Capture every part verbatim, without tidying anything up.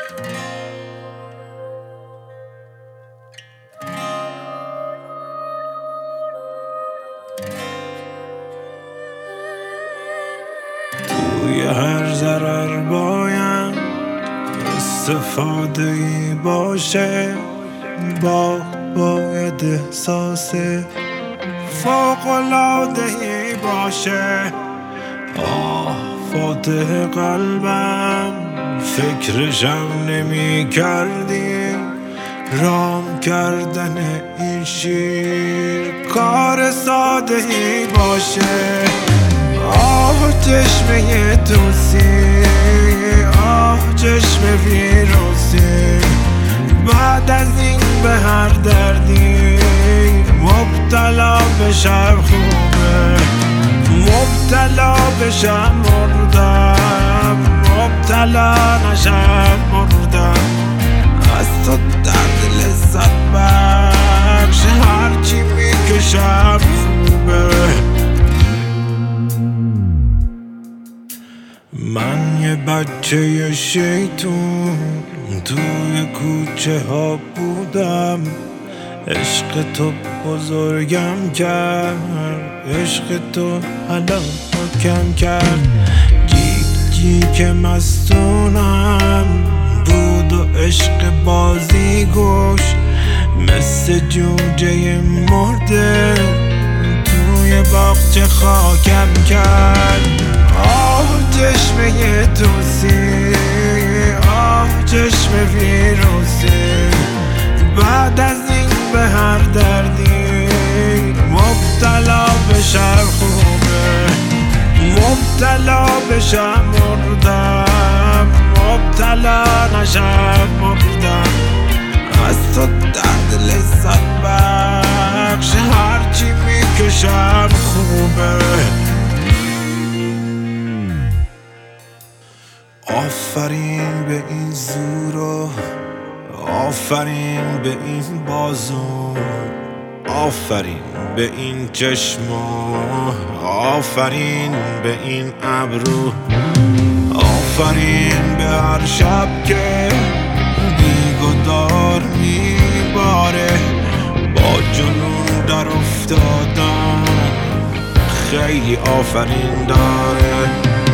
توی هر ضرر باید استفاده ای باشه، با باید احساس فوق‌العاده ای باشه. آه فاتح قلبم فکرشم نمی کردی، رام کردن این شیر کار ساده ای باشه. آه چشمه توسی، آه چشم ویروسی، بعد از این به هر دردی مبتلا بشم خوبه، مبتلا بشم مردم، مبتلا نشم مردم. از تو درد لذت بخش هرچی میکشم خوبه. من یه بچه شیطون توی کوچه ها بودم، عشق تو بزرگم کرد، عشق تو هلاکم کرد. جیک جیک مستونم بود و عشق بازی گوش، مثل جوجه مرده توی باغچه خاکم کرد. آه چشمه توسی، آه چشم ویروسی، بعد از این به هر دردی مبتلا بشم خوبه، مبتلا بشم مردم، مبتلا نشم مردم. از تو درد لذت بخش هرچی میکشم خوبه. آفرین به این زورو، آفرین به این بازو، آفرین به این چشمو، آفرین به این ابرو، آفرین به هر شب که بیگدار میباره. با جنون در افتادم خیلی آفرین داره.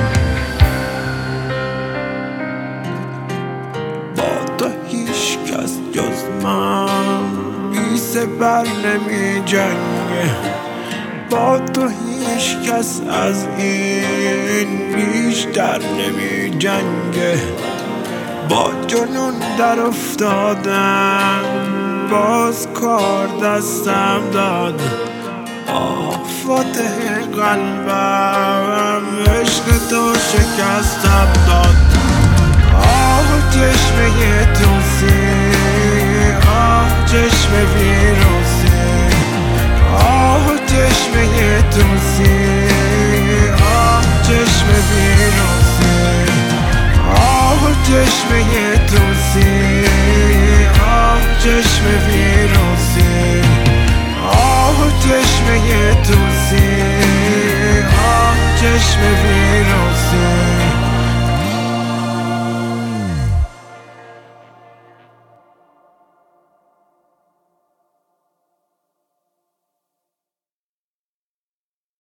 جز من بی سپر نمی جنگه، با تو هیچ کس از این بیشتر نمی جنگه. با جنون در افتادم باز کار دستم داد. آه فاتح قلبم عشق تو شکستم داد. آه چشمه توسی، آه چشم ویروسی، آه چشمه توسی، آه چشم ویروسی، آه چشمه توسی، آه چشم ویروسی، آه چشمه توسی، آه چشم ویروسی.